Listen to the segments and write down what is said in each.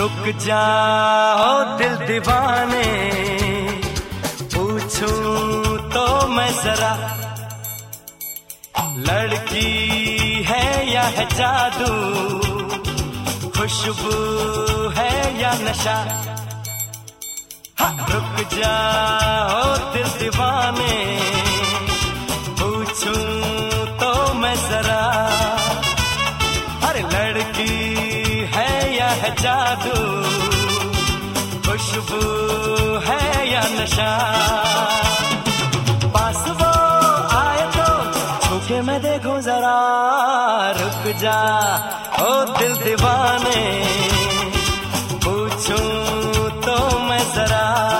रुक जाओ दिल दीवाने, पूछूं तो मैं जरा, लड़की है या है जादू, खुशबू है या नशा। रुक जाओ दिल दीवाने, पूछूं तो मैं जरा, अरे लड़की है या है जादू, खुशबू है या नशा। पास वो आए तो छूके मैं देखूं जरा, रुक जा ओ दिल दीवाने, पूछूं तो मैं जरा।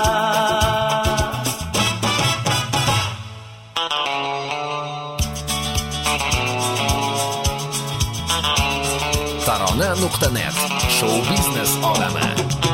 Tarana.net Show Business aleme.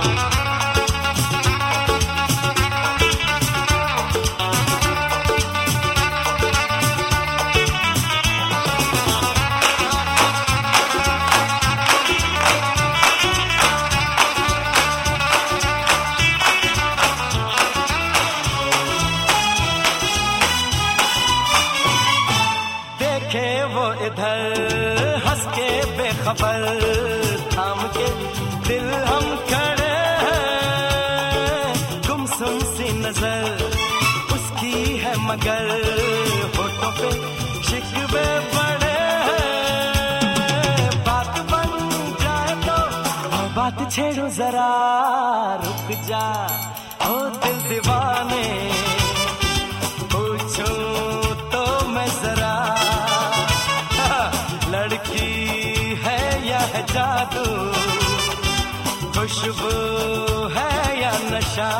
देखे वो इधर हंस के बेखबर, थाम के दिल हम खड़े हैं, गुमसुम सी नजर उसकी है मगर, होठों पे शिकवे पड़े हैं। बात बन जाए तो बात छेड़ो जरा, रुक जा ओ दिल दीवाने, पूछूं तो मैं जरा, लड़की है या है जादू, खुशबू है या नशा।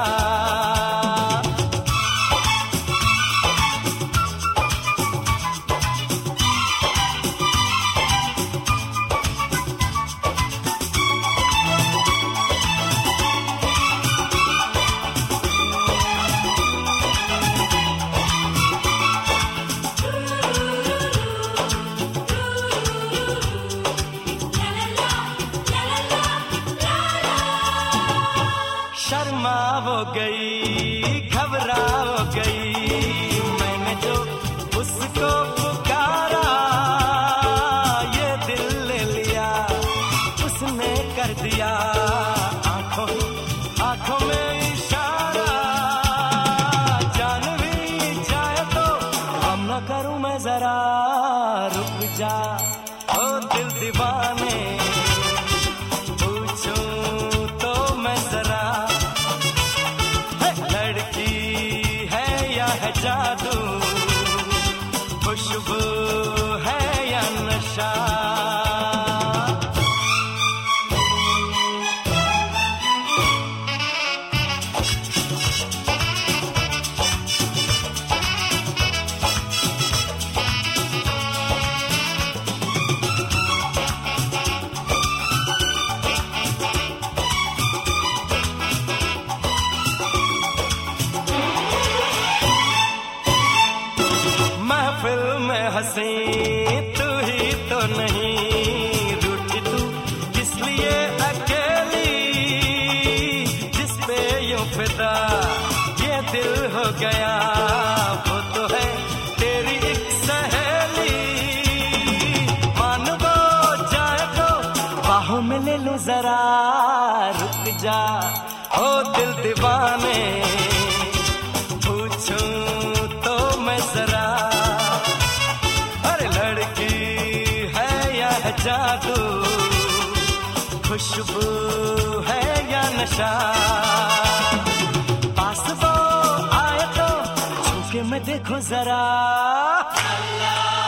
शर्मा हो गई, घबरा हो गई, मैंने जो उसको पुकारा, ये दिल ले लिया उसने कर दिया, आंखों आंखों में इशारा। जान भी जाए तो हम न करूं मैं जरा, रुक जा ओ दिल दीवाने, जादू, खुशबू है या नशा। महफिल में हंसी तू ही तो नहीं, रूठी तू किस लिए अकेली, जिस पे यूं फिदा ये दिल हो गया, वो तो है तेरी एक सहेली। मान वो जाए तो बाहों में ले लो जरा, रुक जा ओ दिल दीवाने, पूछूं तो मैं जरा, जादू, खुशबू है या नशा। पास वो आए तो छूके मैं देखूं जरा।